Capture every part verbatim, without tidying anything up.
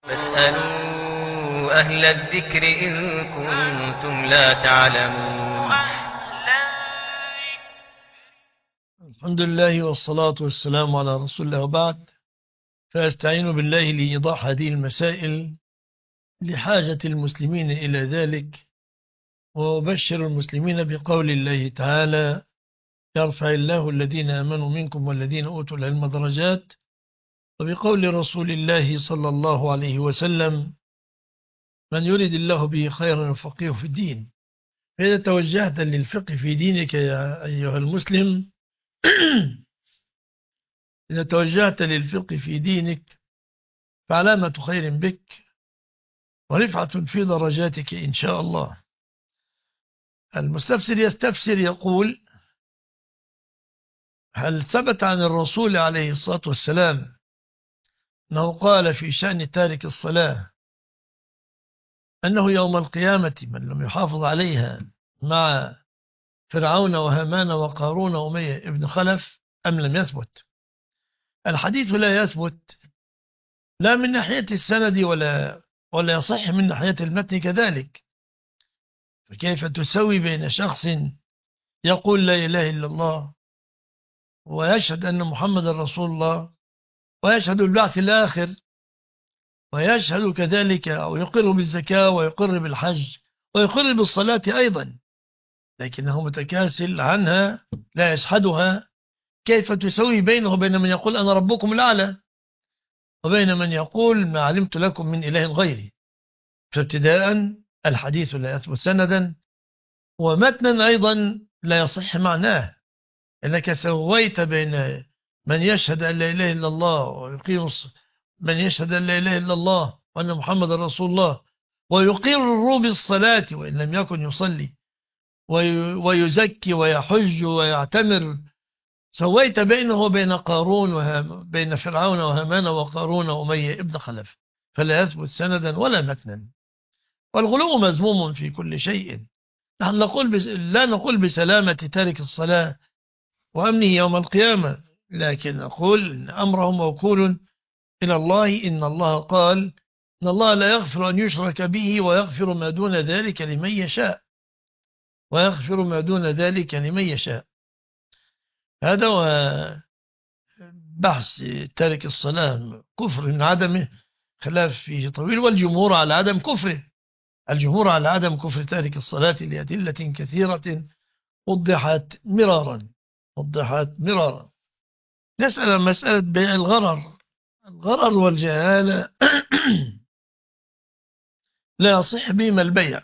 فاسألوا أهل الذكر إن كنتم لا تعلمون. الحمد لله والصلاة والسلام على رسول الله وبعد، فأستعين بالله لإيضاح هذه المسائل لحاجة المسلمين إلى ذلك، وأبشر المسلمين بقول الله تعالى: يرفع الله الذين آمنوا منكم والذين أوتوا العلم درجات، وبقول رسول الله صلى الله عليه وسلم: من يريد الله به خيرا يفقهه في الدين. فإذا توجهت للفقه في دينك يا أيها المسلم إذا توجهت للفقه في دينك فعلامة خير بك ورفعة في درجاتك إن شاء الله. المستفسر يستفسر يقول: هل ثبت عن الرسول عليه الصلاة والسلام أنه قال في شأن تارك الصلاة أنه يوم القيامة من لم يحافظ عليها مع فرعون وهامان وقارون وأمية ابن خلف، أم لم يثبت؟ الحديث لا يثبت لا من ناحية السند ولا ولا يصح من ناحية المتن كذلك. فكيف تسوي بين شخص يقول لا إله إلا الله ويشهد أن محمد رسول الله ويشهد بالبعث الآخر ويشهد كذلك أو يقر بالزكاة ويقر بالحج ويقر بالصلاة أيضا، لكنه متكاسل عنها لا يشهدها؟ كيف تسوي بينه وبين من يقول أنا ربكم الأعلى وبين من يقول ما علمت لكم من إله غيري؟ فابتداء الحديث لا يثبت سندا، ومتنا أيضا لا يصح معناه، إنك سويت بين من يشهد أن لا إله إلا الله ويقيم من يشهد أن لا إله إلا الله وأن محمد رسول الله ويقر بالصلاة وإن لم يكن يصلي ويزكي ويحج ويعتمر. سويت بينه وبين قارون وبين فرعون وهامان وقارون وأمية ابن خلف، فلا يثبت سندا ولا متنا. والغلو مذموم في كل شيء. نحن نقول بس لا نقول بسلامة تارك الصلاة وأمنه يوم القيامة، لكن نقول إن أمره موكول إلى الله. إن الله قال: إن الله لا يغفر أن يشرك به ويغفر ما دون ذلك لمن يشاء ويغفر ما دون ذلك لمن يشاء. هذا بحث تارك الصلاة كفر من عدمه خلاف فيه طويل، والجمهور على عدم كفره. الجمهور على عدم كفر تارك الصلاة لأدلة كثيرة وضحت مرارا وضحت مرارا. نسأل عن مسألة بيع الغرر. الغرر والجهالة لا يصح بهما البيع.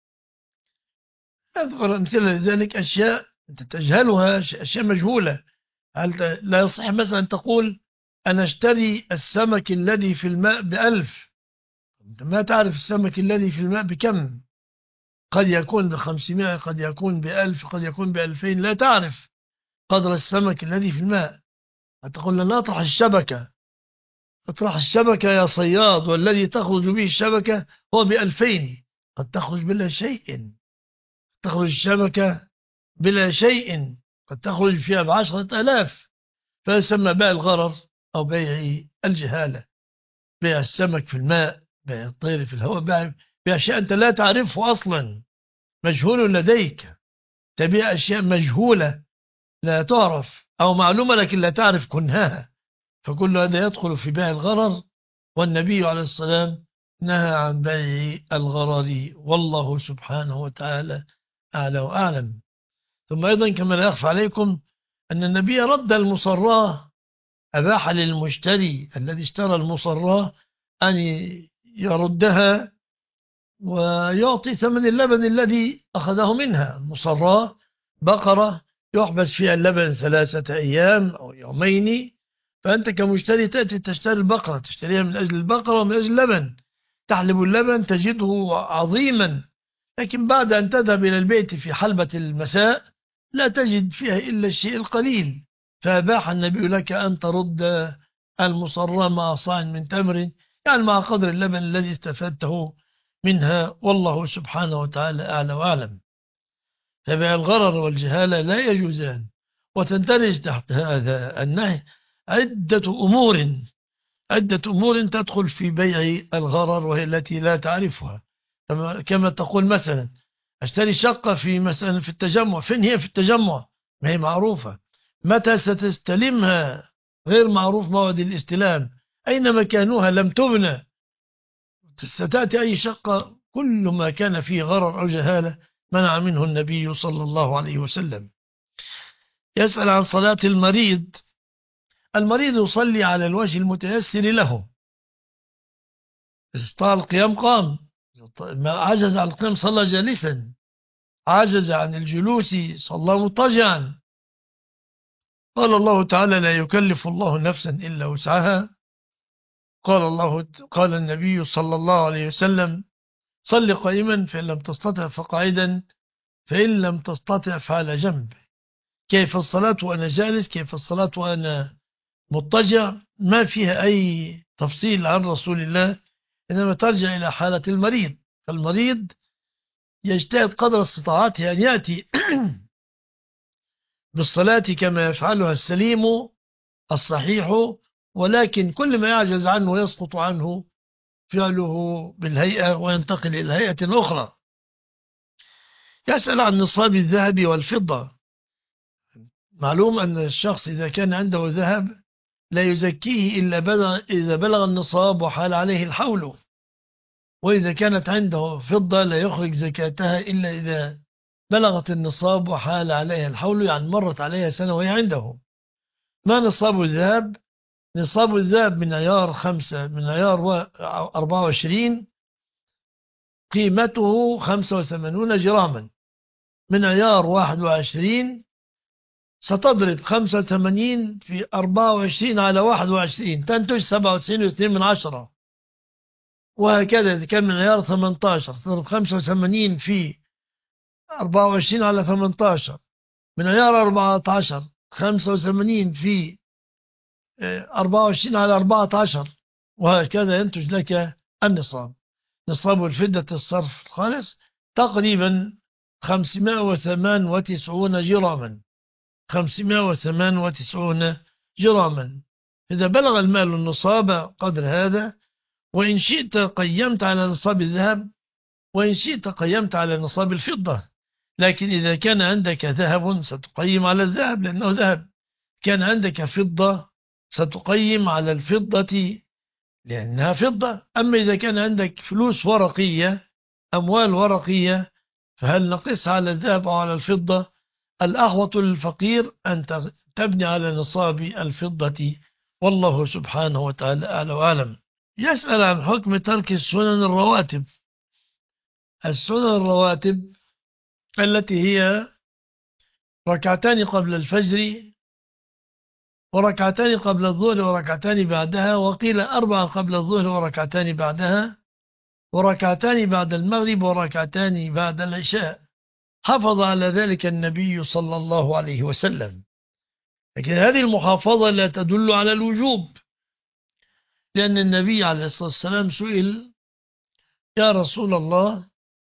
أذكر أمثلة لذلك: أشياء أنت تجهلها، أشياء مجهولة. هل لا يصح مثلا تقول أنا اشتري السمك الذي في الماء بألف؟ أنت ما تعرف السمك الذي في الماء بكم، قد يكون بخمسمائة، قد يكون بألف، قد يكون بألفين، لا تعرف قدر السمك الذي في الماء. تقول لنا اطرح الشبكة، اطرح الشبكة يا صياد، والذي تخرج به الشبكة هو بألفين، قد تخرج بلا شيء. تخرج الشبكة بلا شيء، قد تخرج فيها بعشرة ألاف. فيسمى بيع الغرر أو بيع الجهالة. بيع السمك في الماء، بيع الطير في الهواء، بيع بأشياء أنت لا تعرفه أصلا، مجهول لديك. تبيع أشياء مجهولة لا تعرف، أو معلومة لكن لا تعرف كنهاها، فكل هذا يدخل في بيع الغرر. والنبي عليه السلام نهى عن بيع الغرر، والله سبحانه وتعالى أعلى وأعلم. ثم أيضا كما لا يخفى عليكم أن النبي رد المصراه، أباح للمشتري الذي اشترى المصراه أن يردها ويعطي ثمن اللبن الذي أخذه منها. المصراه بقرة يحبس فيها اللبن ثلاثة أيام أو يومين، فأنت كمشتري تأتي تشتري البقرة، تشتريها من أجل البقرة ومن أجل اللبن، تحلب اللبن تجده عظيما، لكن بعد أن تذهب إلى البيت في حلبة المساء لا تجد فيها إلا الشيء القليل. فأباح النبي لك أن ترد المصرى مع صاع من تمر، يعني مع قدر اللبن الذي استفدته منها، والله سبحانه وتعالى أعلى وأعلم. فبيع الغرر والجهالة لا يجوزان، وتندرج تحت هذا النهي عدة أمور عدة أمور تدخل في بيع الغرر وهي التي لا تعرفها. كما تقول مثلا اشتري شقة في مثلا في التجمع، فين هي في التجمع؟ ما هي معروفة. متى ستستلمها؟ غير معروف موعد الاستلام، أين مكانها؟ لم تبنى. ستأتي أي شقة، كل ما كان فيه غرر أو جهالة منع منه النبي صلى الله عليه وسلم. يسأل عن صلاة المريض. المريض يصلي على الوجه المتيسر له، استطاع القيام قام، ما عجز عن القيام صلى جالسا، عجز عن الجلوس صلى مضطجعا. قال الله تعالى: لا يكلف الله نفسا إلا وسعها. قال الله قال النبي صلى الله عليه وسلم: صل قائما فإن لم تستطع فقاعدا فإن لم تستطع فعلى جنب. كيف الصلاة وأنا جالس؟ كيف الصلاة وأنا مضطجع؟ ما فيها أي تفصيل عن رسول الله، إنما ترجع إلى حالة المريض. فالمريض يجتهد قدر استطاعته أن يأتي بالصلاة كما يفعلها السليم الصحيح، ولكن كل ما يعجز عنه ويسقط عنه فعله بالهيئة وينتقل إلى هيئة أخرى. يسأل عن نصاب الذهب والفضة. معلوم أن الشخص إذا كان عنده ذهب لا يزكيه إلا بلغ إذا بلغ النصاب وحال عليه الحول، وإذا كانت عنده فضة لا يخرج زكاتها إلا إذا بلغت النصاب وحال عليها الحول، يعني مرت عليها سنة وهي عنده. ما نصاب الذهب؟ نصاب الذهب من عيار خمسة، من عيار أربعة وعشرين قيمته خمسة وثمانون جراما. من عيار واحد وعشرين ستضرب خمسة وثمانين في أربعة وعشرين على واحد وعشرين تنتج سبعة وتسعين واثنين من عشرة. وهكذا إذا كان من عيار ثمانية عشر تضرب خمسة وثمانين في أربعة وعشرين على ثمانية عشر. من عيار أربعة عشر خمسة وثمانين في أربعة وعشرين على أربعة عشر، وهكذا ينتج لك النصاب. نصاب الفضة الصرف الخالص تقريبا خمسمائة وثمانية وتسعين جراما. خمسمائة وثمانية وتسعين جراما. إذا بلغ المال النصاب قدر هذا، وإن شئت قيمت على نصاب الذهب، وإن شئت قيمت على نصاب الفضة. لكن إذا كان عندك ذهب ستقيم على الذهب لأنه ذهب، كان عندك فضة ستقيم على الفضة لأنها فضة. أما إذا كان عندك فلوس ورقية، أموال ورقية، فهل نقص على الذهب أو على الفضة؟ الأغوط للفقير أن تبني على نصاب الفضة، والله سبحانه وتعالى أعلى وأعلم. يسأل عن حكم ترك السنن الرواتب. السنن الرواتب التي هي ركعتان قبل الفجر، وركعتان قبل الظهر وركعتان بعدها، وقيل أربعة قبل الظهر وركعتان بعدها، وركعتان بعد المغرب وركعتان بعد العشاء. حافظ على ذلك النبي صلى الله عليه وسلم، لكن هذه المحافظة لا تدل على الوجوب، لأن النبي عليه الصلاة والسلام سئل: يا رسول الله،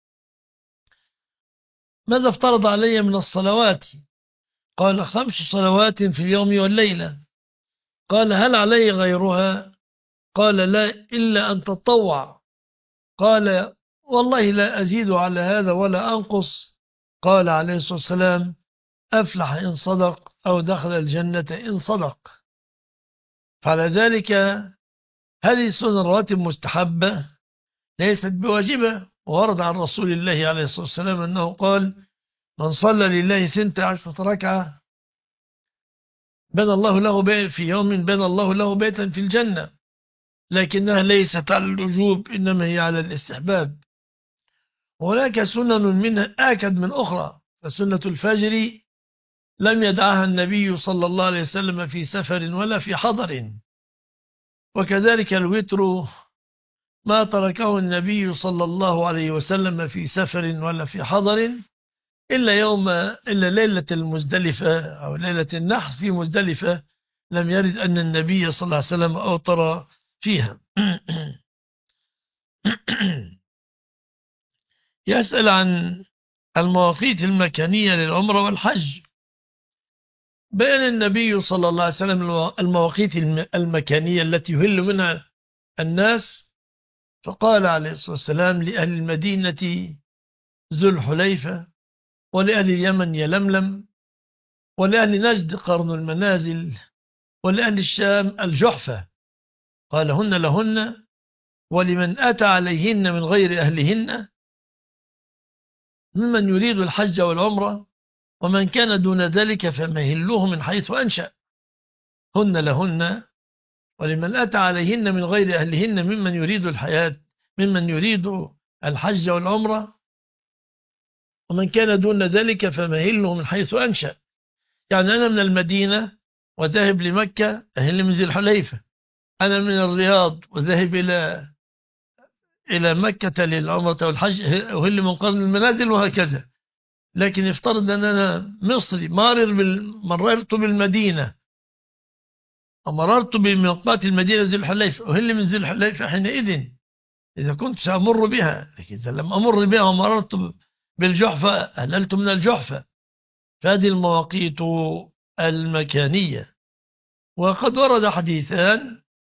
ماذا افترض علي من الصلوات؟ قال: خمس صلوات في اليوم والليلة. قال: هل علي غيرها؟ قال: لا، إلا أن تطوع. قال: والله لا أزيد على هذا ولا أنقص. قال عليه الصلاة والسلام: أفلح إن صدق أو دخل الجنة إن صدق. فعلى ذلك هذه السنن الرواتب مستحبة ليست بواجبة. ورد عن رسول الله عليه الصلاة والسلام أنه قال: من صلى لله ثنتا عشرة ركعة بنى الله له بيت في يوم بنى الله له بيتا في الجنة، لكنها ليست على الوجوب، إنما هي على الاستحباب. وهناك سنن منها آكد من أخرى. فسنة الفجر لم يدعها النبي صلى الله عليه وسلم في سفر ولا في حضر، وكذلك الوتر ما تركه النبي صلى الله عليه وسلم في سفر ولا في حضر، إلا يوم إلا ليلة المزدلفة أو ليلة النحر في مزدلفة لم يرد أن النبي صلى الله عليه وسلم أوتر فيها. يسأل عن المواقيت المكانية للعمرة والحج. بين النبي صلى الله عليه وسلم المواقيت المكانية التي يهل منها الناس، فقال عليه الصلاة والسلام لأهل المدينة ذو الحليفة، ولأهل اليمن يلملم، ولأهل نجد قرن المنازل، ولأهل الشام الجحفة. قال هن لهن، ولمن أتى عليهن من غير أهلهن ممن يريد الحج والعمرة، ومن كان دون ذلك فمهلوه من حيث أنشأ. هن لهن، ولمن أتى عليهن من غير أهلهن ممن يريد الحياة ممن يريد الحج والعمرة، ومن كان دون ذلك فمهله من حيث أنشأ. يعني أنا من المدينة وذاهب لمكة أهل من ذي الحليفة، أنا من الرياض وذاهب إلى إلى مكة للعمرة والحج أهل من قرن المنازل، وهكذا. لكن افترض أن أنا مصري مارر بال... مررت بالمدينة ومررت بميقات المدينة ذي الحليفة، أهل من ذي الحليفة حينئذ إذا كنت سأمر بها. لكن إذا لم أمر بها ومررت بالجحفة أهللت من الجحفة. فهذه المواقيت المكانية. وقد ورد حديثان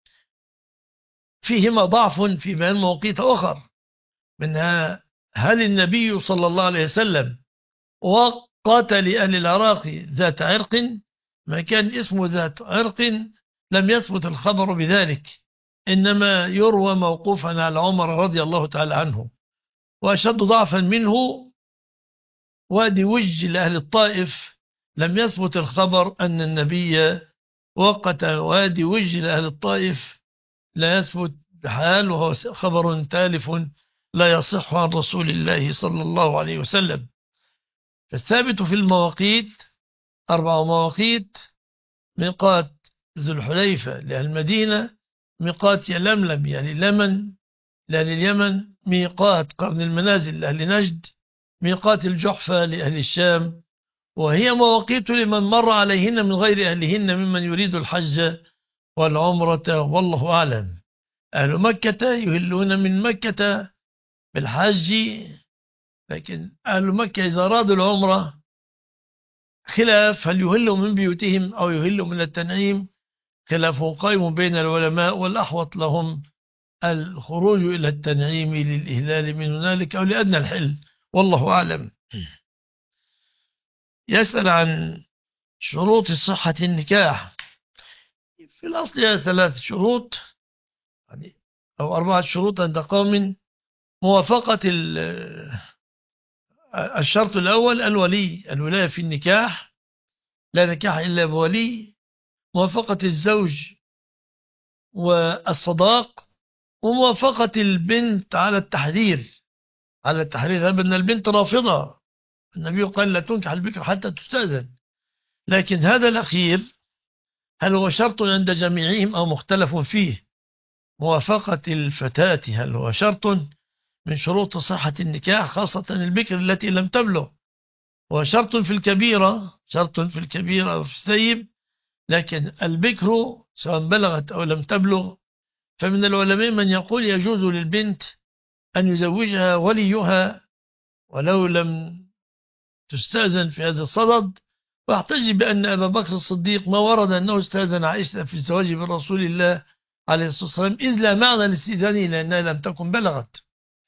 فيهما ضعف في بيان مواقيت أخر، منها هل النبي صلى الله عليه وسلم وقت لأهل العراق ذات عرق؟ ما كان اسمه ذات عرق لم يثبت الخبر بذلك، إنما يروى موقوفا على عمر رضي الله تعالى عنه. وأشد ضعفا منه وادي وج لأهل الطائف، لم يثبت الخبر أن النبي وقت وادي وج لأهل الطائف، لا يثبت بحال، وهو خبر تالف لا يصح عن رسول الله صلى الله عليه وسلم. فالثابت في المواقيت أربع مواقيت: ميقات ذو الحليفة لأهل المدينة، ميقات يلملم يعني لمن لأهل اليمن، ميقات قرن المنازل لأهل نجد، ميقات الجحفة لأهل الشام. وهي مواقيت لمن مر عليهن من غير أهلهن ممن يريد الحج والعمرة، والله أعلم. أهل مكة يهلون من مكة بالحج، لكن أهل مكة إذا أرادوا العمرة خلاف هل يهلوا من بيوتهم أو يهلوا من التنعيم، خلاف قائم بين العلماء، والأحوط لهم الخروج إلى التنعيم للإهلال من هنالك أو لأدنى الحل، والله أعلم. يسأل عن شروط صحة النكاح. في الأصل هي ثلاث شروط يعني أو أربعة شروط عند قوم: موافقة الشرط الأول الولي، الولاية في النكاح، لا نكاح إلا بولي. موافقة الزوج والصداق، وموافقة البنت على التحرير على التحرير أن البنت رافضة، النبي قال لا تنكح البكر حتى تستأذن. لكن هذا الأخير هل هو شرط عند جميعهم أو مختلف فيه؟ موافقة الفتاة هل هو شرط من شروط صحة النكاح، خاصة البكر التي لم تبلغ، وشرط في الكبيرة شرط في الكبيرة أو في الثيب. لكن البكر سواء بلغت أو لم تبلغ، فمن العلماء من يقول يجوز للبنت أن يزوجها وليها ولو لم تستأذن في هذا الصدد، واحتج بأن أبا بكر الصديق ما ورد أنه استأذن عائشة في الزواج من رسول الله عليه الصلاة والسلام، إذ لا معنى لاستئذانه لأنها لم تكن بلغت.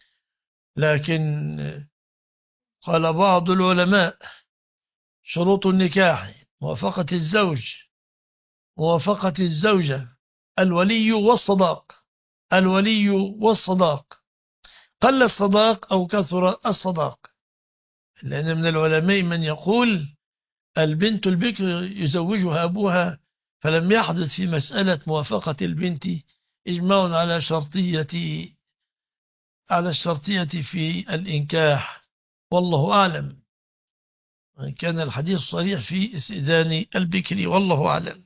لكن قال بعض العلماء شروط النكاح: موافقة الزوج، موافقة الزوجة، الولي والصداق. الولي والصداق، قل الصداق أو كثر الصداق، لأن من العلماء من يقول البنت البكر يزوجها أبوها، فلم يحدث في مسألة موافقة البنت إجماع على شرطية على الشرطية في الإنكاح، والله أعلم، وإن كان الحديث صريح في استئذان البكر، والله أعلم.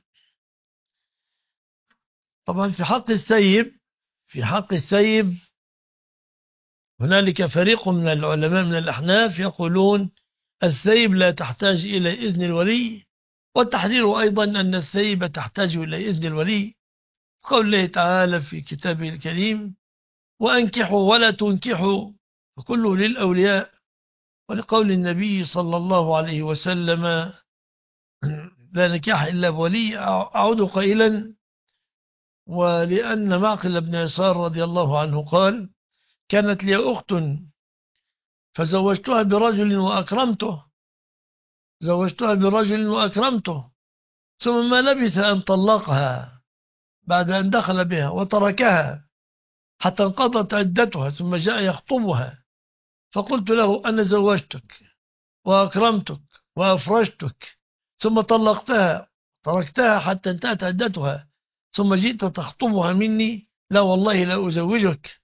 طبعا في حق الثيب في حق الثيب هنالك فريق من العلماء من الأحناف يقولون الثيب لا تحتاج إلى إذن الولي، والتحذير أيضا أن الثيب تحتاج إلى إذن الولي، قول الله تعالى في كتابه الكريم: وأنكحوا ولا تنكحوا فكله للأولياء، ولقول النبي صلى الله عليه وسلم لا نكاح إلا بولي. أعود قائلا: ولأن معقل بن يسار رضي الله عنه قال: كانت لي أخت فزوجتها برجل وأكرمته زوجتها برجل وأكرمته ثم ما لبث أن طلقها بعد أن دخل بها وتركها حتى انقضت عدتها، ثم جاء يخطبها، فقلت له: أنا زوجتك وأكرمتك وأفرجتك ثم طلقتها تركتها حتى انتهت عدتها ثم جئت تخطبها مني، لا والله لا أزوجك.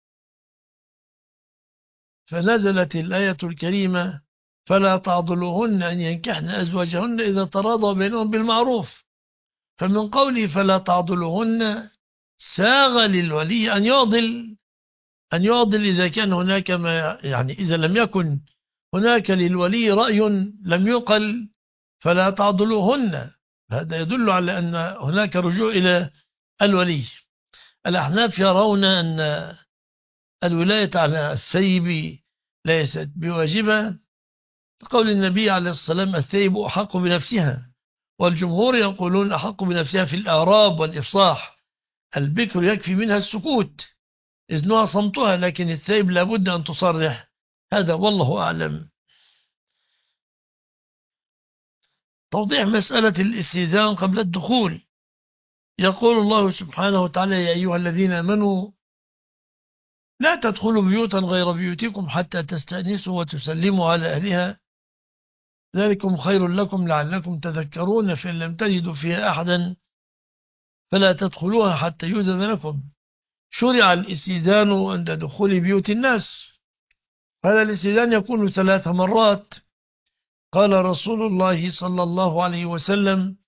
فنزلت الآية الكريمة: فلا تعضلوهن أن ينكحن أزواجهن إذا تراضوا بينهم بالمعروف. فمن قوله فلا تعضلوهن ساغ للولي أن يعضل أن يعضل إذا كان هناك ما يعني إذا لم يكن هناك للولي رأي لم يقل فلا تعضلوهن، هذا يدل على أن هناك رجوع إلى الولي. الأحناف يرون أن الولاية على الثيب ليست بواجبة، قول النبي عليه الصلاة والسلام: الثيب أحق بنفسها. والجمهور يقولون أحق بنفسها في الإعراب والإفصاح، البكر يكفي منها السكوت إذنها صمتها، لكن الثيب لابد أن تصرح. هذا والله أعلم. توضيح مسألة الاستئذان قبل الدخول. يقول الله سبحانه وتعالى: يا أيها الذين آمنوا لا تدخلوا بيوتا غير بيوتكم حتى تستأنسوا وتسلموا على أهلها ذلكم خير لكم لعلكم تذكرون، فإن لم تجدوا فيها أحدا فلا تدخلوها حتى يؤذن لكم. شرع الاستئذان عند دخول بيوت الناس. هذا الاستئذان يكون ثلاث مرات. قال رسول الله صلى الله عليه وسلم: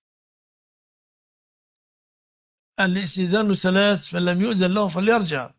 الاستئذان ثلاث، فلم يؤذن له فليرجع.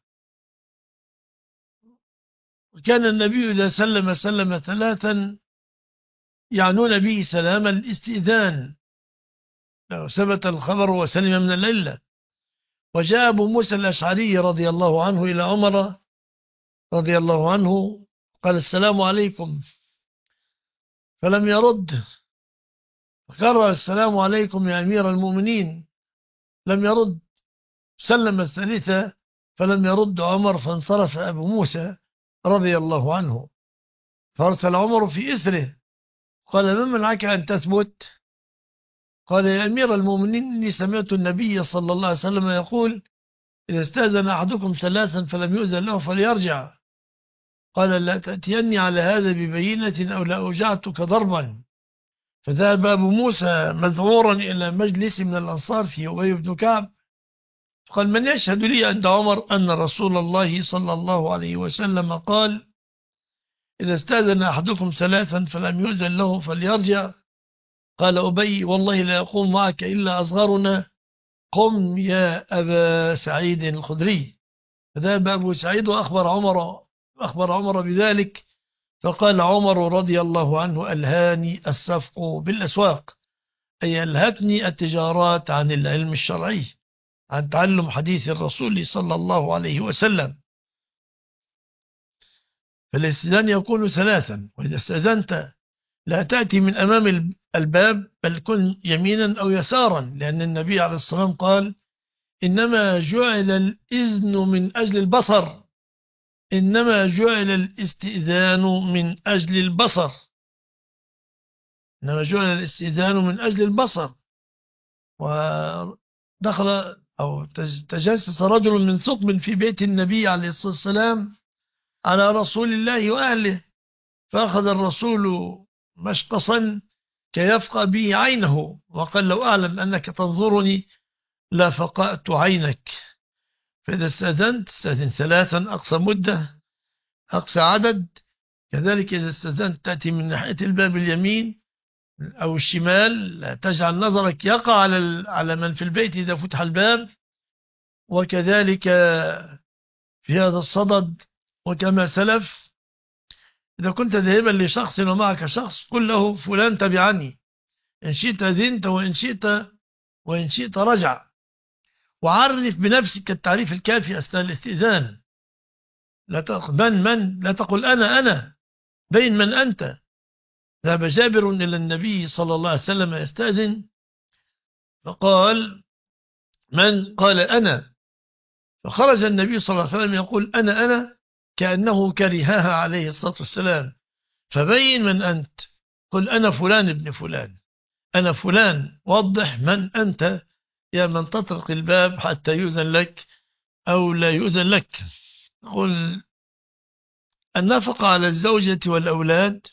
وكان النبي إذا سلم سلم ثلاثا يعنون به سلام الاستئذان لو ثبت الخبر وسلم من العلة. وجاء أبو موسى الأشعري رضي الله عنه إلى عمر رضي الله عنه قال: السلام عليكم، فلم يرد. فقرر: السلام عليكم يا أمير المؤمنين، لم يرد. سلم الثالثة فلم يرد عمر، فانصرف أبو موسى رضي الله عنه، فارسل عمر في إثره قال: من منعك أن تثبت؟ قال: يا أمير المؤمنين، إني سمعت النبي صلى الله عليه وسلم يقول: إذا استأذن أحدكم ثلاثا فلم يؤذن له فليرجع. قال: لا تأتيني على هذا ببينة أو لا أوجعتك ضربا. فذهب أبو موسى مذعورا إلى مجلس من الأنصار في أبي بن كعب، قال: من يشهد لي عند عمر أن رسول الله صلى الله عليه وسلم قال: إذا استأذن أحدكم ثلاثا فلم يؤذن له فليرجع؟ قال أبي: والله لا يقوم معك إلا أصغرنا، قم يا أبا سعيد الخدري. فذهب أبو سعيد وأخبر عمر أخبر عمر بذلك، فقال عمر رضي الله عنه: ألهاني السفق بالأسواق، أي ألهتني التجارات عن العلم الشرعي، عن تعلم حديث الرسول صلى الله عليه وسلم. فالاستئذان يكون ثلاثا. وإذا استأذنت لا تأتي من أمام الباب، بل كن يمينا أو يسارا، لأن النبي عليه الصلاة والسلام قال: إنما جعل الإذن من أجل البصر إنما جعل الاستئذان من أجل البصر إنما جعل الاستئذان من أجل البصر. ودخل أو تجسس رجل من ثقب في بيت النبي عليه الصلاة والسلام على رسول الله وأهله، فأخذ الرسول مشقصا كي يفقأ به عينه، وقال: لو أعلم أنك تنظرني لفقأت عينك. فإذا استأذنت استأذن ثلاثا أقصى مدة أقصى عدد. كذلك إذا استأذنت تأتي من ناحية الباب اليمين أو الشمال، لا تجعل نظرك يقع على على من في البيت إذا فتح الباب. وكذلك في هذا الصدد. وكما سلف، إذا كنت ذاهبا لشخص ومعك شخص قل له: فلان تبعني، إن شئت أذنت وإن شئت وإن شئت رجع. وعرف بنفسك التعريف الكافي أثناء الاستئذان. لا تقل من من لا تقل أنا أنا بين من أنت. ذهب جابر إلى النبي صلى الله عليه وسلم يستأذن، فقال: من؟ قال: أنا. فخرج النبي صلى الله عليه وسلم يقول: أنا أنا، كأنه كرهها عليه الصلاة والسلام. فبين من أنت؟ قل: أنا فلان ابن فلان، أنا فلان. وضح من أنت يا من تطرق الباب حتى يؤذن لك أو لا يؤذن لك. قل: النفقة على الزوجة والأولاد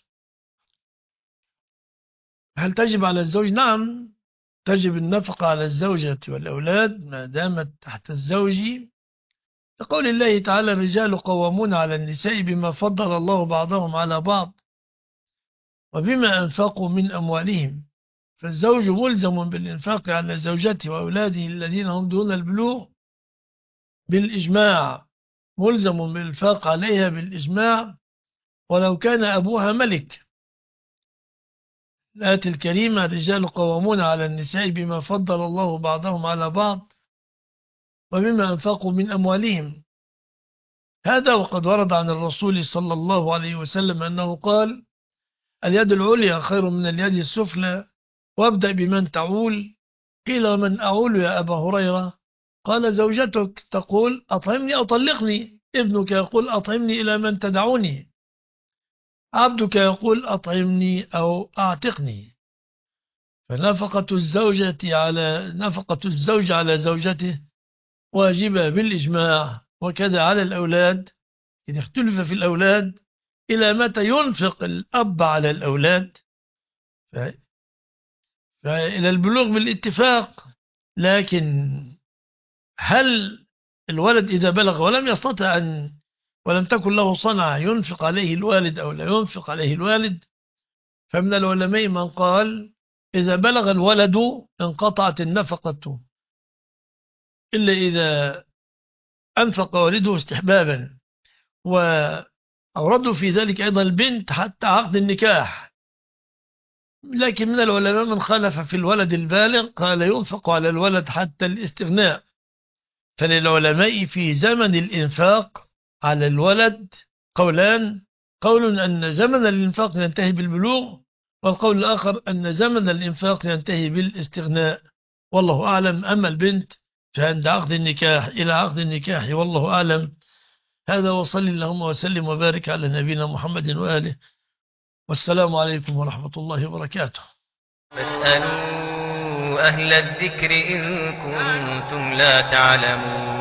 هل تجب على الزوج؟ نعم، تجب النفقة على الزوجة والأولاد ما دامت تحت الزوج، لقول الله تعالى: الرجال قوامون على النساء بما فضل الله بعضهم على بعض وبما أنفقوا من أموالهم. فالزوج ملزم بالإنفاق على زوجته وأولاده الذين هم دون البلوغ بالإجماع، ملزم بالإنفاق عليها بالإجماع ولو كان أبوها ملك. الآية الكريمة: الرجال قوامون على النساء بما فضل الله بعضهم على بعض وبما أنفقوا من أموالهم. هذا وقد ورد عن الرسول صلى الله عليه وسلم أنه قال: اليد العليا خير من اليد السفلى، وابدأ بمن تعول. قيل: ومن أعول يا أبا هريرة؟ قال: زوجتك تقول: أطعمني أو طلقني، ابنك يقول: أطعمني إلى من تدعوني، عبدك يقول: أطعمني أو أعتقني. فنفقة الزوجة على نفقة الزوج على زوجته واجبة بالإجماع، وكذا على الأولاد. إذا اختلف في الأولاد إلى متى ينفق الأب على الأولاد، فإلى البلوغ بالاتفاق. لكن هل الولد إذا بلغ ولم يستطع أن ولم تكن له صنعة ينفق عليه الوالد أو لا ينفق عليه الوالد؟ فمن العلماء من قال: إذا بلغ الولد انقطعت النفقة إلا إذا أنفق والده استحبابا، وأوردوا في ذلك أيضا البنت حتى عقد النكاح. لكن من العلماء من خالف في الولد البالغ، قال: ينفق على الولد حتى الاستغناء. فللعلماء في زمن الإنفاق على الولد قولان: قول أن زمن الإنفاق ينتهي بالبلوغ، والقول الآخر أن زمن الإنفاق ينتهي بالاستغناء، والله أعلم. أما البنت فعند عقد النكاح إلى عقد النكاح، والله أعلم. هذا، وصلي اللهم وسلم وبارك على نبينا محمد وآله، والسلام عليكم ورحمة الله وبركاته. فاسألوا أهل الذكر إن كنتم لا تعلمون.